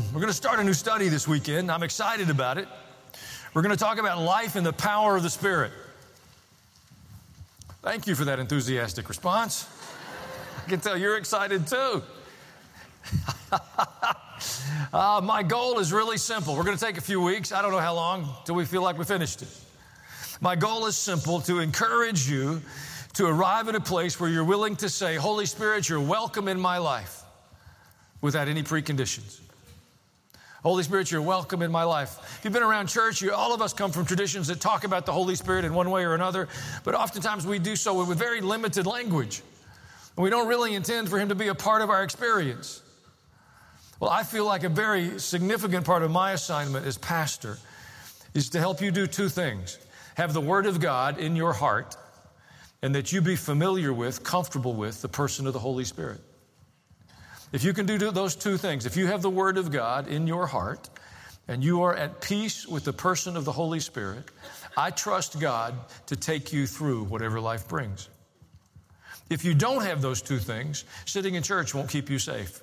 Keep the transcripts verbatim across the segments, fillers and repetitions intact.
We're going to start a new study this weekend. I'm excited about it. We're going to talk about life and the power of the Spirit. Thank you for that enthusiastic response. I can tell you're excited too. uh, my goal is really simple. We're going to take a few weeks. I don't know how long until we feel like we finished it. My goal is simple: to encourage you to arrive at a place where you're willing to say, Holy Spirit, you're welcome in my life, without any preconditions. Holy Spirit, you're welcome in my life. If you've been around church, you, all of us come from traditions that talk about the Holy Spirit in one way or another, but oftentimes we do so with very limited language. And we don't really intend for him to be a part of our experience. Well, I feel like a very significant part of my assignment as pastor is to help you do two things: have the Word of God in your heart, and that you be familiar with, comfortable with the person of the Holy Spirit. If you can do those two things, if you have the Word of God in your heart and you are at peace with the person of the Holy Spirit, I trust God to take you through whatever life brings. If you don't have those two things, sitting in church won't keep you safe.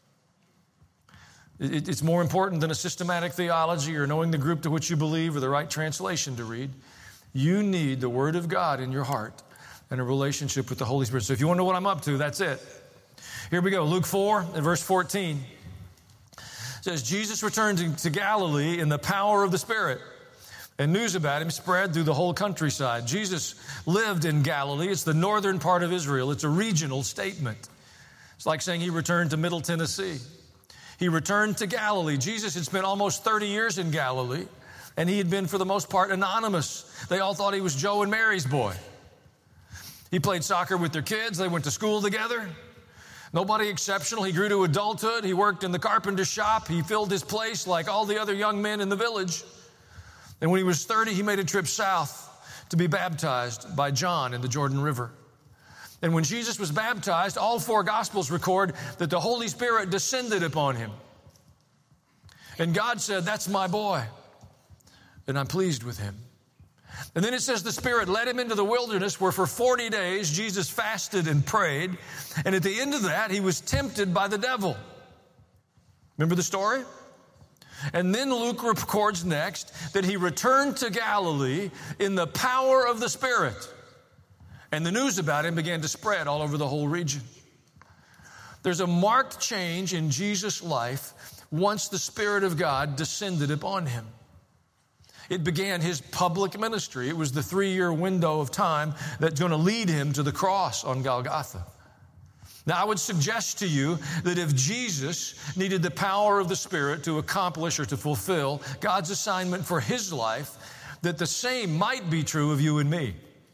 It's more important than a systematic theology or knowing the group to which you believe or the right translation to read. You need the Word of God in your heart and a relationship with the Holy Spirit. So if you want to know what I'm up to, that's it. Here we go. Luke four and verse fourteen says, Jesus returned to Galilee in the power of the Spirit, and news about him spread through the whole countryside. Jesus lived in Galilee. It's the northern part of Israel. It's a regional statement. It's like saying he returned to Middle Tennessee. He returned to Galilee. Jesus had spent almost thirty years in Galilee, and he had been, for the most part, anonymous. They all thought he was Joe and Mary's boy. He played soccer with their kids. They went to school together. Nobody exceptional. He grew to adulthood. He worked in the carpenter shop. He filled his place like all the other young men in the village. And when he was thirty, he made a trip south to be baptized by John in the Jordan River. And when Jesus was baptized, all four Gospels record that the Holy Spirit descended upon him. And God said, that's my boy, and I'm pleased with him. And then it says the Spirit led him into the wilderness, where for forty days Jesus fasted and prayed. And at the end of that, he was tempted by the devil. Remember the story? And then Luke records next that he returned to Galilee in the power of the Spirit. And the news about him began to spread all over the whole region. There's a marked change in Jesus' life once the Spirit of God descended upon him. It began his public ministry. It was the three-year window of time that's going to lead him to the cross on Golgotha. Now, I would suggest to you that if Jesus needed the power of the Spirit to accomplish or to fulfill God's assignment for his life, that the same might be true of you and me.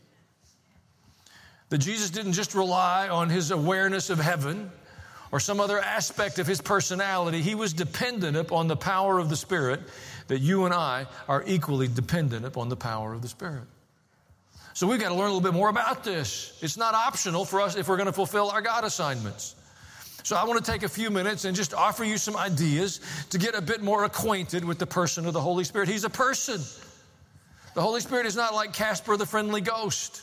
That Jesus didn't just rely on his awareness of heaven or some other aspect of his personality. He was dependent upon the power of the Spirit, that you and I are equally dependent upon the power of the Spirit. So we've got to learn a little bit more about this. It's not optional for us if we're going to fulfill our God assignments. So I want to take a few minutes and just offer you some ideas to get a bit more acquainted with the person of the Holy Spirit. He's a person. The Holy Spirit is not like Casper the Friendly Ghost.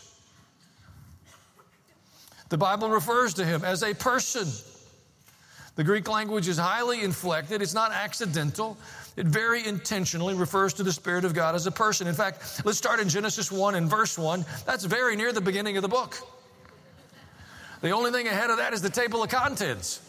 The Bible refers to him as a person. The Greek language is highly inflected. It's not accidental. It very intentionally refers to the Spirit of God as a person. In fact, let's start in Genesis one and verse one. That's very near the beginning of the book. The only thing ahead of that is the table of contents.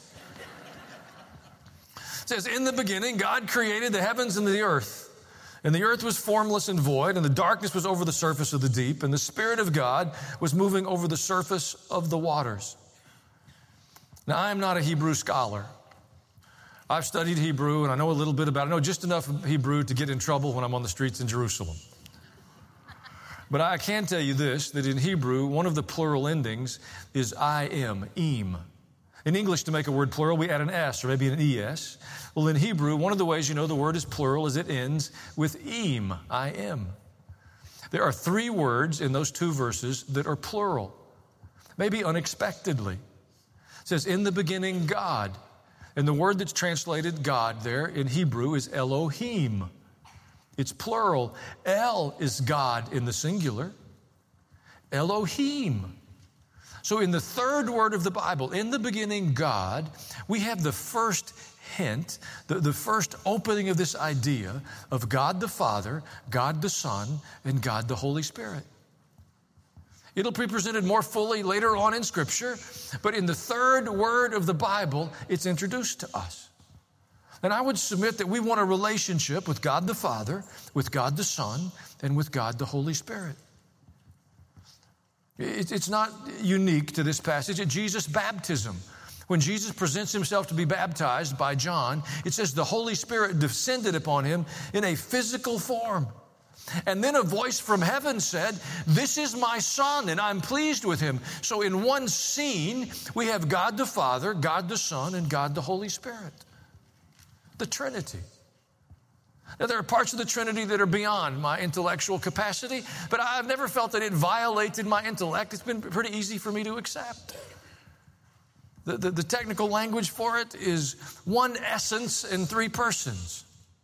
It says, in the beginning, God created the heavens and the earth. And the earth was formless and void, and the darkness was over the surface of the deep, and the Spirit of God was moving over the surface of the waters. Now, I am not a Hebrew scholar. I've studied Hebrew, and I know a little bit about it. I know just enough Hebrew to get in trouble when I'm on the streets in Jerusalem. But I can tell you this, that in Hebrew, one of the plural endings is I am, im. In English, to make a word plural, we add an S or maybe an E S. Well, in Hebrew, one of the ways you know the word is plural is it ends with im, I am. There are three words in those two verses that are plural, maybe unexpectedly. It says, in the beginning, God. And the word that's translated God there in Hebrew is Elohim. It's plural. El is God in the singular. Elohim. So in the third word of the Bible, in the beginning, God, we have the first hint, the, the first opening of this idea of God the Father, God the Son, and God the Holy Spirit. It'll be presented more fully later on in Scripture, but in the third word of the Bible, it's introduced to us. And I would submit that we want a relationship with God the Father, with God the Son, and with God the Holy Spirit. It's not unique to this passage. At Jesus' baptism, when Jesus presents himself to be baptized by John, it says the Holy Spirit descended upon him in a physical form. And then a voice from heaven said, "This is my Son, and I'm pleased with him." So in one scene, we have God the Father, God the Son, and God the Holy Spirit. The Trinity. Now, there are parts of the Trinity that are beyond my intellectual capacity, but I've never felt that it violated my intellect. It's been pretty easy for me to accept. The, the, the technical language for it is one essence in three persons.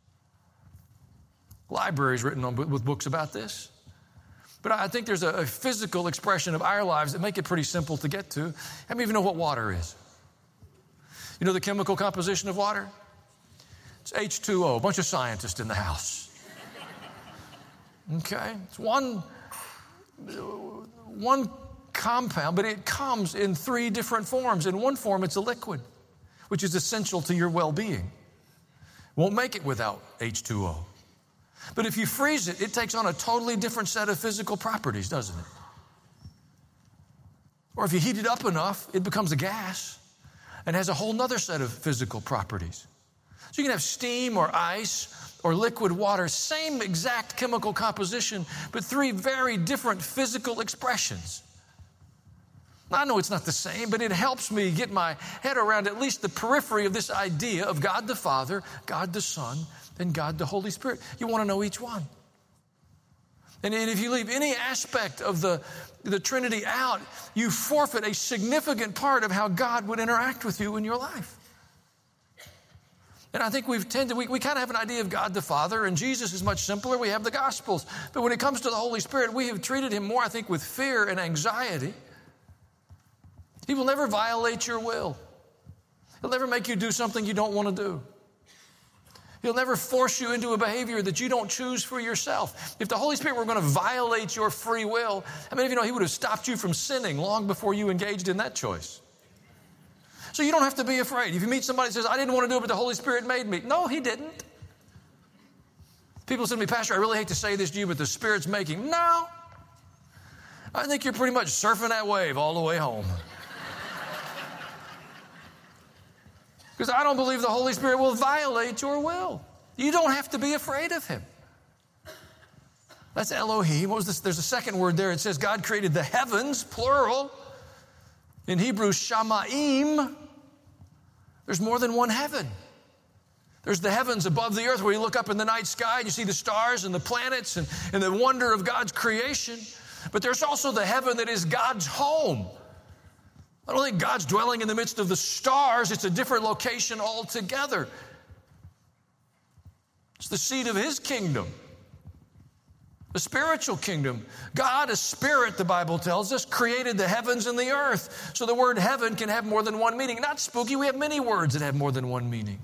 Libraries written on, with books about this. But I think there's a, a physical expression of our lives that make it pretty simple to get to. How many of you know what water is? You know the chemical composition of water? It's H two O, a bunch of scientists in the house. Okay? It's one, one compound, but it comes in three different forms. In one form, it's a liquid, which is essential to your well-being. Won't make it without H two O. But if you freeze it, it takes on a totally different set of physical properties, doesn't it? Or if you heat it up enough, it becomes a gas and has a whole other set of physical properties. So you can have steam or ice or liquid water, same exact chemical composition, but three very different physical expressions. Now, I know it's not the same, but it helps me get my head around at least the periphery of this idea of God the Father, God the Son, and God the Holy Spirit. You want to know each one. And if you leave any aspect of the, the Trinity out, you forfeit a significant part of how God would interact with you in your life. And I think we've tended, we, we kind of have an idea of God the Father, and Jesus is much simpler. We have the Gospels. But when it comes to the Holy Spirit, we have treated him more, I think, with fear and anxiety. He will never violate your will. He'll never make you do something you don't want to do. He'll never force you into a behavior that you don't choose for yourself. If the Holy Spirit were going to violate your free will, how many of you know he would have stopped you from sinning long before you engaged in that choice? So you don't have to be afraid. If you meet somebody that says, "I didn't want to do it, but the Holy Spirit made me." No, he didn't. People say to me, "Pastor, I really hate to say this to you, but the Spirit's making." No. I think you're pretty much surfing that wave all the way home. Because I don't believe the Holy Spirit will violate your will. You don't have to be afraid of him. That's Elohim. What was this? There's a second word there. It says God created the heavens, plural. In Hebrew, Shamaim. There's more than one heaven. There's the heavens above the earth where you look up in the night sky and you see the stars and the planets and, and the wonder of God's creation. But there's also the heaven that is God's home. I don't think God's dwelling in the midst of the stars. It's a different location altogether. It's the seat of his kingdom, the spiritual kingdom. God, a spirit, the Bible tells us, created the heavens and the earth. So the word heaven can have more than one meaning. Not spooky. We have many words that have more than one meaning.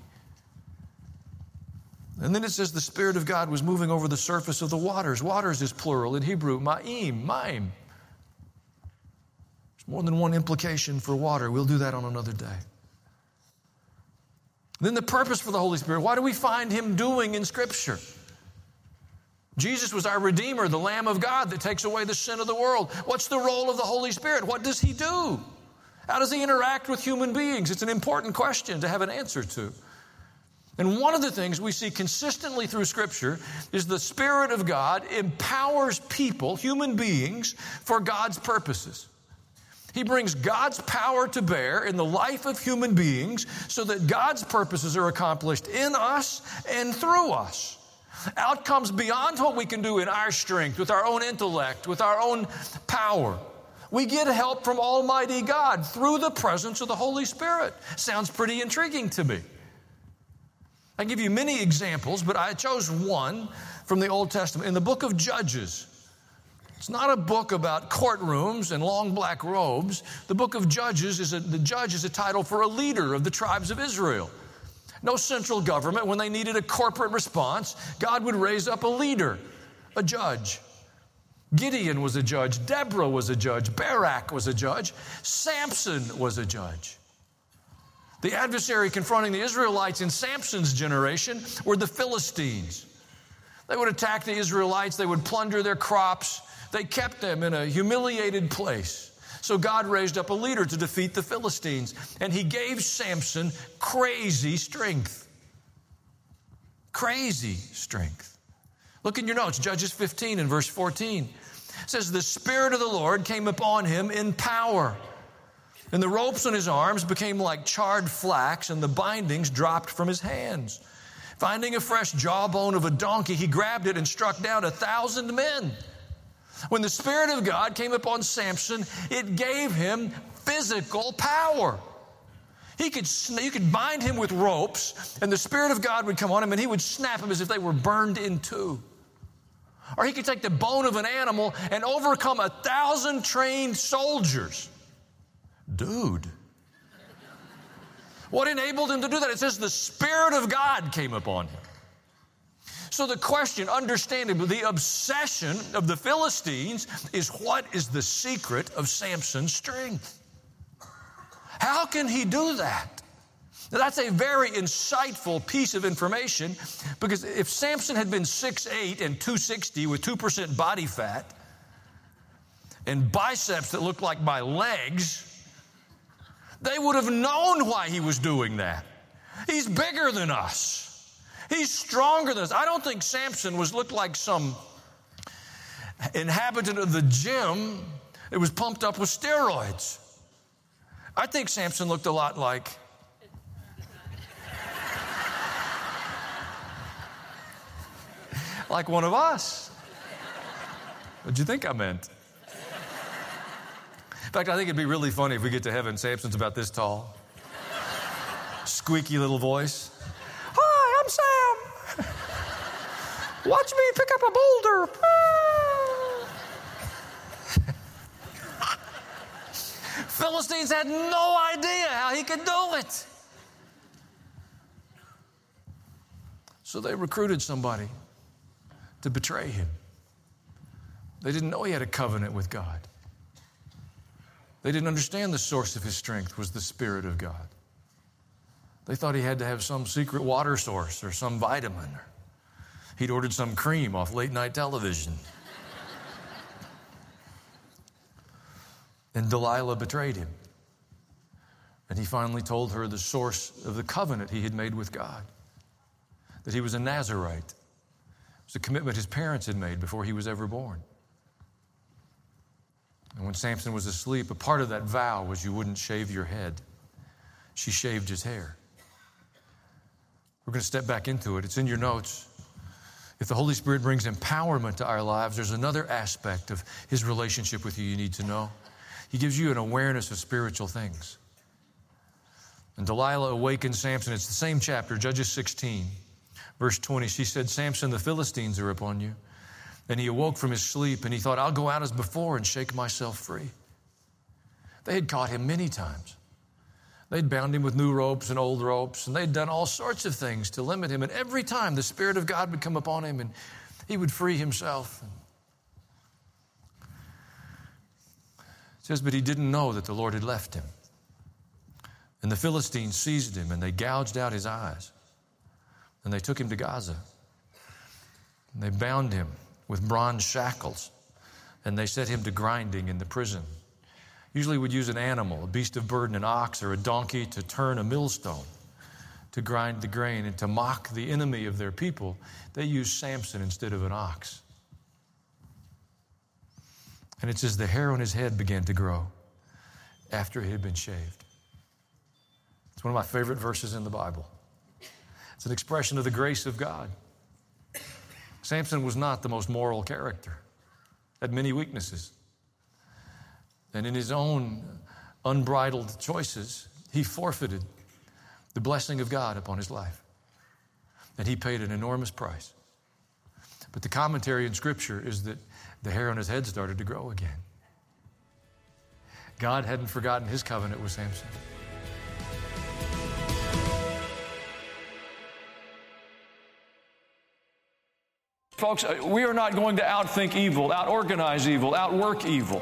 And then it says the Spirit of God was moving over the surface of the waters. Waters is plural in Hebrew, ma'im, ma'im. There's more than one implication for water. We'll do that on another day. Then the purpose for the Holy Spirit. What do we find him doing in Scripture? Jesus was our Redeemer, the Lamb of God that takes away the sin of the world. What's the role of the Holy Spirit? What does he do? How does he interact with human beings? It's an important question to have an answer to. And one of the things we see consistently through Scripture is the Spirit of God empowers people, human beings, for God's purposes. He brings God's power to bear in the life of human beings so that God's purposes are accomplished in us and through us. Outcomes beyond what we can do in our strength, with our own intellect, with our own power. We get help from Almighty God through the presence of the Holy Spirit. Sounds pretty intriguing to me. I can give you many examples, but I chose one from the Old Testament. In the book of Judges, It's not a book about courtrooms and long black robes. The book of Judges is a, the judge is a title for a leader of the tribes of Israel. No central government. When they needed a corporate response, God would raise up a leader, a judge. Gideon was a judge. Deborah was a judge. Barak was a judge. Samson was a judge. The adversary confronting the Israelites in Samson's generation were the Philistines. They would attack the Israelites. They would plunder their crops. They kept them in a humiliated place. So God raised up a leader to defeat the Philistines, and he gave Samson crazy strength. Crazy strength. Look in your notes, Judges fifteen and verse fourteen. It says, the Spirit of the Lord came upon him in power, and the ropes on his arms became like charred flax, and the bindings dropped from his hands. Finding a fresh jawbone of a donkey, he grabbed it and struck down a thousand men. When the Spirit of God came upon Samson, it gave him physical power. He could, you could bind him with ropes, and the Spirit of God would come on him, and he would snap them as if they were burned in two. Or he could take the bone of an animal and overcome a thousand trained soldiers. Dude. What enabled him to do that? It says the Spirit of God came upon him. So the question, understandably, the obsession of the Philistines is, what is the secret of Samson's strength? How can he do that? Now, that's a very insightful piece of information, because if Samson had been six eight and two sixty with two percent body fat and biceps that looked like my legs, they would have known why he was doing that. He's bigger than us. He's stronger than us. I don't think Samson was looked like some inhabitant of the gym that was pumped up with steroids. I think Samson looked a lot like like one of us. What'd you think I meant? In fact, I think it'd be really funny if we get to heaven, Samson's about this tall. Squeaky little voice. Hi, I'm Sam. Watch me pick up a boulder. Philistines had no idea how he could do it. So they recruited somebody to betray him. They didn't know he had a covenant with God. They didn't understand the source of his strength was the Spirit of God. They thought he had to have some secret water source or some vitamin. He'd ordered some cream off late night television. And Delilah betrayed him. And he finally told her the source of the covenant he had made with God, that he was a Nazirite. It was a commitment his parents had made before he was ever born. And when Samson was asleep, a part of that vow was you wouldn't shave your head. She shaved his hair. We're going to step back into it. It's in your notes. If the Holy Spirit brings empowerment to our lives, there's another aspect of his relationship with you you need to know. He gives you an awareness of spiritual things. And Delilah awakened Samson. It's the same chapter, Judges sixteen, verse twenty. She said, Samson, the Philistines are upon you. And he awoke from his sleep, and he thought, I'll go out as before and shake myself free. They had caught him many times. They'd bound him with new ropes and old ropes, and they'd done all sorts of things to limit him. And every time the Spirit of God would come upon him, and he would free himself. It says, but he didn't know that the Lord had left him. And the Philistines seized him, and they gouged out his eyes. And they took him to Gaza. And they bound him with bronze shackles, and they set him to grinding in the prison. Usually would use an animal, a beast of burden, an ox or a donkey, to turn a millstone to grind the grain. And to mock the enemy of their people, they used Samson instead of an ox. And it says the hair on his head began to grow after he had been shaved. It's one of my favorite verses in the Bible. It's an expression of the grace of God. Samson was not the most moral character, had many weaknesses. And in his own unbridled choices, he forfeited the blessing of God upon his life. And he paid an enormous price. But the commentary in Scripture is that the hair on his head started to grow again. God hadn't forgotten his covenant with Samson. Folks, we are not going to outthink evil, outorganize evil, outwork evil.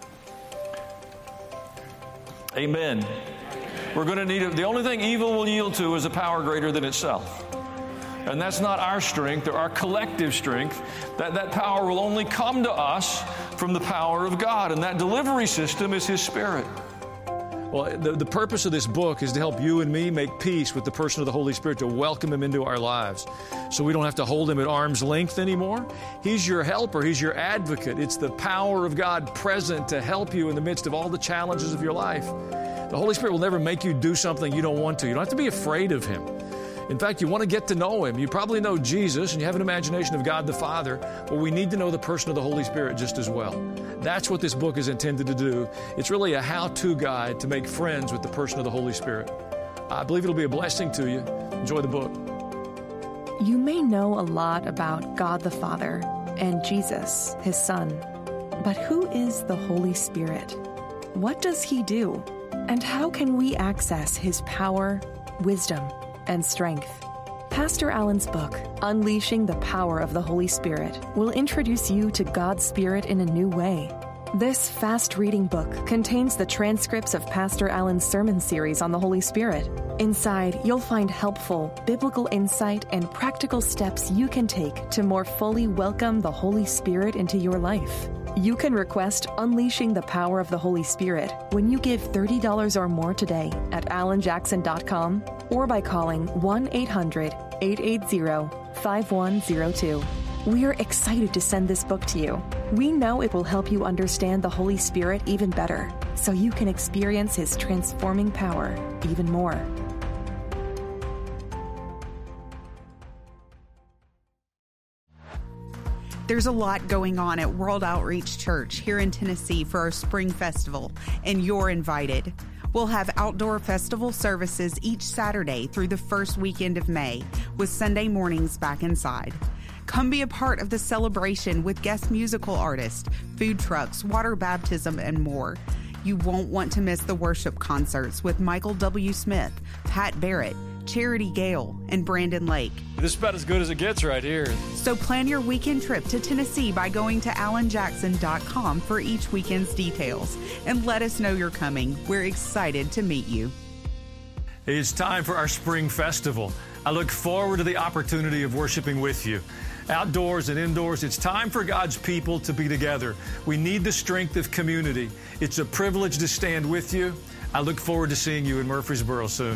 Amen. We're going to need it. The only thing evil will yield to is a power greater than itself. And that's not our strength or our collective strength. That, that power will only come to us from the power of God. And that delivery system is His Spirit. Well, the, the purpose of this book is to help you and me make peace with the person of the Holy Spirit, to welcome Him into our lives. So we don't have to hold Him at arm's length anymore. He's your helper. He's your advocate. It's the power of God present to help you in the midst of all the challenges of your life. The Holy Spirit will never make you do something you don't want to. You don't have to be afraid of Him. In fact, you want to get to know Him. You probably know Jesus and you have an imagination of God the Father, but we need to know the person of the Holy Spirit just as well. That's what this book is intended to do. It's really a how-to guide to make friends with the person of the Holy Spirit. I believe it'll be a blessing to you. Enjoy the book. You may know a lot about God the Father and Jesus, His Son. But who is the Holy Spirit? What does He do? And how can we access His power, wisdom, and strength? Pastor Allen's book, Unleashing the Power of the Holy Spirit, will introduce you to God's Spirit in a new way. This fast-reading book contains the transcripts of Pastor Allen's sermon series on the Holy Spirit. Inside, you'll find helpful biblical insight and practical steps you can take to more fully welcome the Holy Spirit into your life. You can request Unleashing the Power of the Holy Spirit when you give thirty dollars or more today at alan jackson dot com or by calling one eight hundred, eight eight zero, five one zero two. We are excited to send this book to you. We know it will help you understand the Holy Spirit even better, so you can experience His transforming power even more. There's a lot going on at World Outreach Church here in Tennessee for our Spring Festival, and you're invited. We'll have outdoor festival services each Saturday through the first weekend of May, with Sunday mornings back inside. Come be a part of the celebration with guest musical artists, food trucks, water baptism, and more. You won't want to miss the worship concerts with Michael W. Smith, Pat Barrett, Charity Gale, and Brandon Lake. This is about as good as it gets right here. So plan your weekend trip to Tennessee by going to alan jackson dot com for each weekend's details. And let us know you're coming. We're excited to meet you. It's time for our Spring Festival. I look forward to the opportunity of worshiping with you. Outdoors and indoors, it's time for God's people to be together. We need the strength of community. It's a privilege to stand with you. I look forward to seeing you in Murfreesboro soon.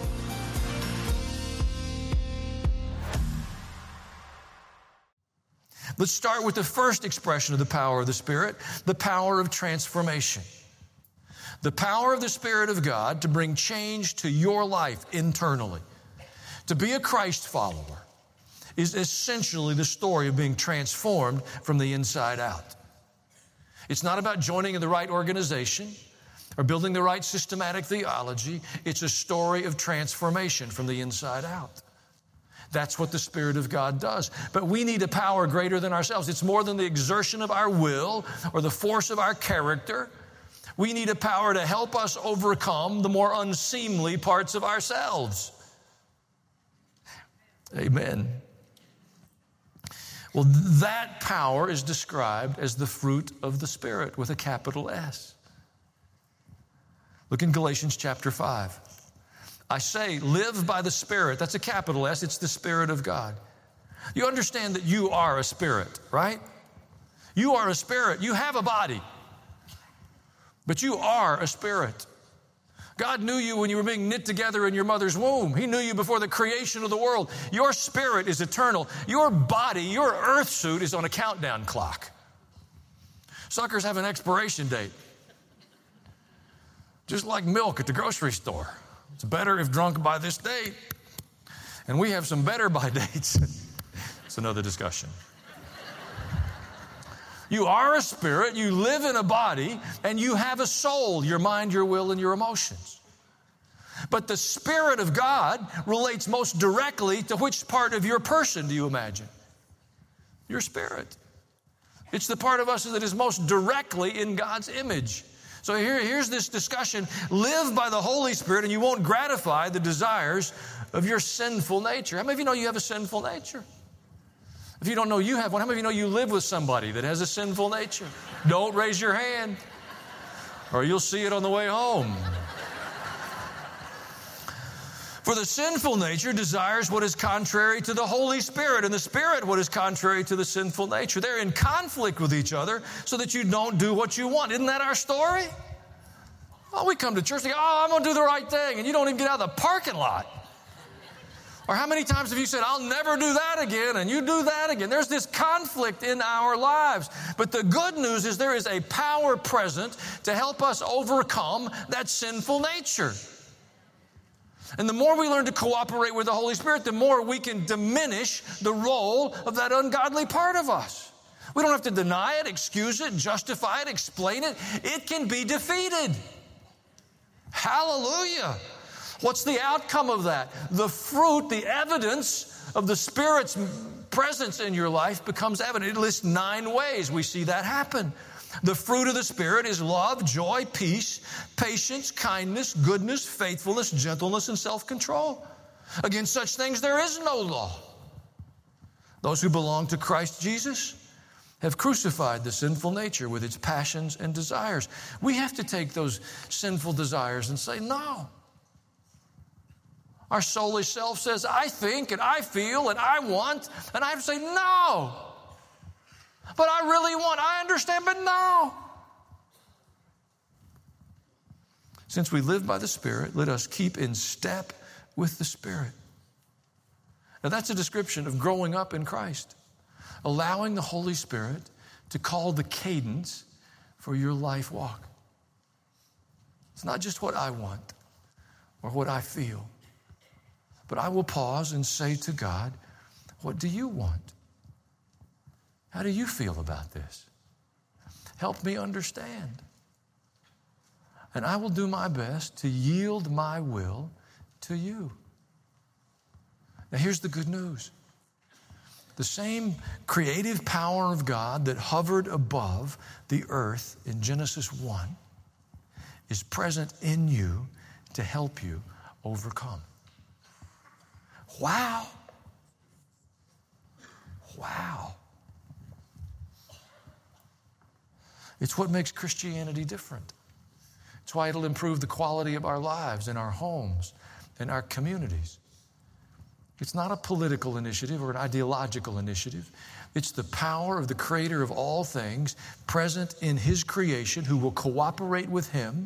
Let's start with the first expression of the power of the Spirit, the power of transformation. The power of the Spirit of God to bring change to your life internally. To be a Christ follower is essentially the story of being transformed from the inside out. It's not about joining in the right organization or building the right systematic theology. It's a story of transformation from the inside out. That's what the Spirit of God does. But we need a power greater than ourselves. It's more than the exertion of our will or the force of our character. We need a power to help us overcome the more unseemly parts of ourselves. Amen. Well, that power is described as the fruit of the Spirit with a capital S. Look in Galatians chapter five. I say, live by the Spirit. That's a capital S. It's the Spirit of God. You understand that you are a spirit, right? You are a spirit. You have a body, but you are a spirit. God knew you when you were being knit together in your mother's womb. He knew you before the creation of the world. Your spirit is eternal. Your body, your earth suit is on a countdown clock. Suckers have an expiration date. Just like milk at the grocery store. It's better if drunk by this date. And we have some better by dates. It's another discussion. You are a spirit, you live in a body, and you have a soul, your mind, your will, and your emotions. But the Spirit of God relates most directly to which part of your person do you imagine? Your spirit. It's the part of us that is most directly in God's image. So here, here's this discussion. Live by the Holy Spirit and you won't gratify the desires of your sinful nature. How many of you know you have a sinful nature? If you don't know you have one, how many of you know you live with somebody that has a sinful nature? Don't raise your hand, or you'll see it on the way home. For the sinful nature desires what is contrary to the Holy Spirit, and the Spirit what is contrary to the sinful nature. They're in conflict with each other so that you don't do what you want. Isn't that our story? Oh, we come to church and go, oh, I'm going to do the right thing, and you don't even get out of the parking lot. Or how many times have you said, I'll never do that again, and you do that again? There's this conflict in our lives. But the good news is there is a power present to help us overcome that sinful nature. And the more we learn to cooperate with the Holy Spirit, the more we can diminish the role of that ungodly part of us. We don't have to deny it, excuse it, justify it, explain it. It can be defeated. Hallelujah. What's the outcome of that? The fruit, the evidence of the Spirit's presence in your life becomes evident. It lists nine ways we see that happen. The fruit of the Spirit is love, joy, peace, patience, kindness, goodness, faithfulness, gentleness, and self-control. Against such things there is no law. Those who belong to Christ Jesus have crucified the sinful nature with its passions and desires. We have to take those sinful desires and say, no. Our soulish self says, I think and I feel and I want, and I have to say, no. But I really want, I understand, but no. Since we live by the Spirit, let us keep in step with the Spirit. Now that's a description of growing up in Christ, allowing the Holy Spirit to call the cadence for your life walk. It's not just what I want or what I feel, but I will pause and say to God, what do you want? How do you feel about this? Help me understand. And I will do my best to yield my will to you. Now here's the good news. The same creative power of God that hovered above the earth in Genesis one is present in you to help you overcome. Wow. Wow. It's what makes Christianity different. It's why it'll improve the quality of our lives in our homes, in our communities. It's not a political initiative or an ideological initiative. It's the power of the Creator of all things present in His creation who will cooperate with Him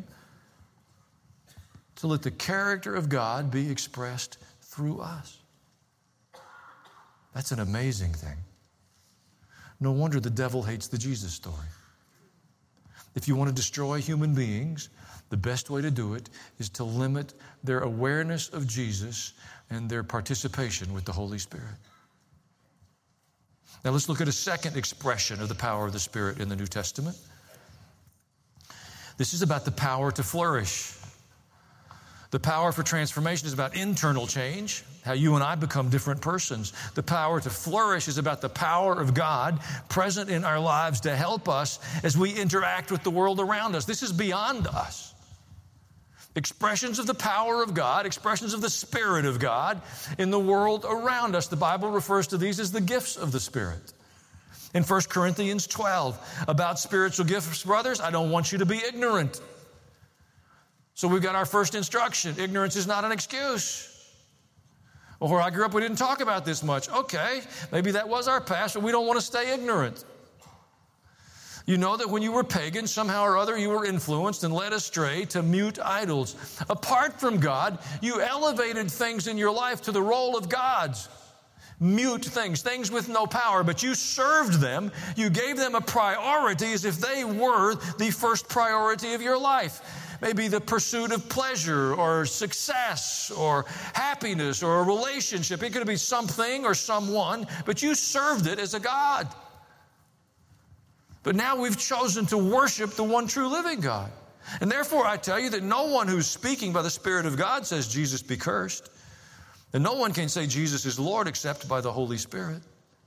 to let the character of God be expressed through us. That's an amazing thing. No wonder the devil hates the Jesus story. If you want to destroy human beings, the best way to do it is to limit their awareness of Jesus and their participation with the Holy Spirit. Now let's look at a second expression of the power of the Spirit in the New Testament. This is about the power to flourish. The power for transformation is about internal change, how you and I become different persons. The power to flourish is about the power of God present in our lives to help us as we interact with the world around us. This is beyond us. Expressions of the power of God, expressions of the Spirit of God in the world around us. The Bible refers to these as the gifts of the Spirit. In First Corinthians twelve, about spiritual gifts, brothers, I don't want you to be ignorant. So we've got our first instruction. Ignorance is not an excuse. Well, where I grew up, we didn't talk about this much. Okay, maybe that was our past, but we don't want to stay ignorant. You know that when you were pagan, somehow or other, you were influenced and led astray to mute idols. Apart from God, you elevated things in your life to the role of gods. Mute things, things with no power, but you served them. You gave them a priority as if they were the first priority of your life. Maybe the pursuit of pleasure or success or happiness or a relationship. It could be something or someone, but you served it as a god. But now we've chosen to worship the one true living God. And therefore I tell you that no one who's speaking by the Spirit of God says Jesus be cursed. And no one can say Jesus is Lord except by the Holy Spirit.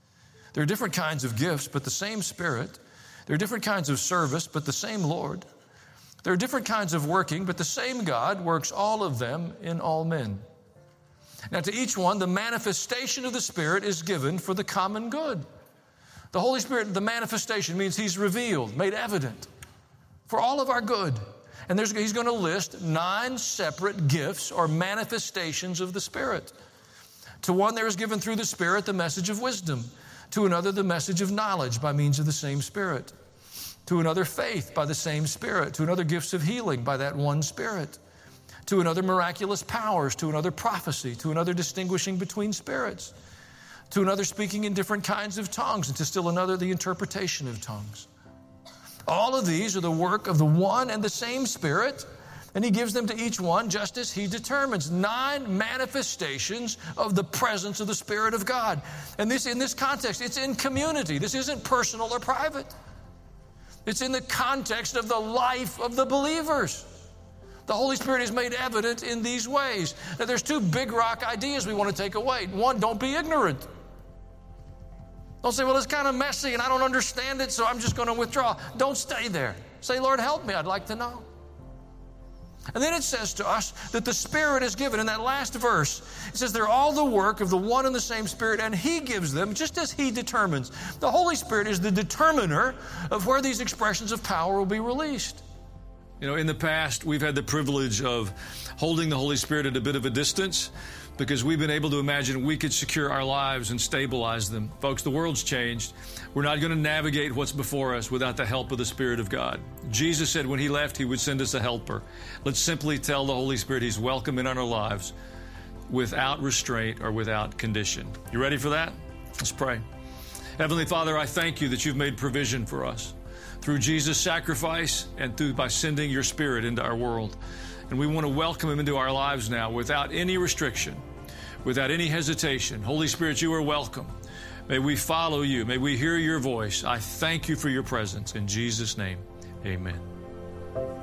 There are different kinds of gifts, but the same Spirit. There are different kinds of service, but the same Lord. There are different kinds of working, but the same God works all of them in all men. Now, to each one, the manifestation of the Spirit is given for the common good. The Holy Spirit, the manifestation means He's revealed, made evident for all of our good. And there's, He's going to list nine separate gifts or manifestations of the Spirit. To one, there is given through the Spirit the message of wisdom. To another, the message of knowledge by means of the same Spirit. To another, faith by the same Spirit. To another, gifts of healing by that one Spirit. To another, miraculous powers. To another, prophecy. To another, distinguishing between spirits. To another, speaking in different kinds of tongues. And to still another, the interpretation of tongues. All of these are the work of the one and the same Spirit, and He gives them to each one just as He determines. Nine manifestations of the presence of the Spirit of God. And this, in this context, it's in community. This isn't personal or private. It's in the context of the life of the believers. The Holy Spirit is made evident in these ways. Now, there's two big rock ideas we want to take away. One, don't be ignorant. Don't say, well, it's kind of messy and I don't understand it, so I'm just going to withdraw. Don't stay there. Say, Lord, help me. I'd like to know. And then it says to us that the Spirit is given. In that last verse, it says they're all the work of the one and the same Spirit, and He gives them just as He determines. The Holy Spirit is the determiner of where these expressions of power will be released. You know, in the past, we've had the privilege of holding the Holy Spirit at a bit of a distance because we've been able to imagine we could secure our lives and stabilize them. Folks, the world's changed. We're not going to navigate what's before us without the help of the Spirit of God. Jesus said when He left, He would send us a helper. Let's simply tell the Holy Spirit He's welcome in our lives without restraint or without condition. You ready for that? Let's pray. Heavenly Father, I thank You that You've made provision for us through Jesus' sacrifice and through by sending Your Spirit into our world. And we want to welcome Him into our lives now without any restriction, without any hesitation. Holy Spirit, You are welcome. May we follow You. May we hear Your voice. I thank You for Your presence. In Jesus' name, amen.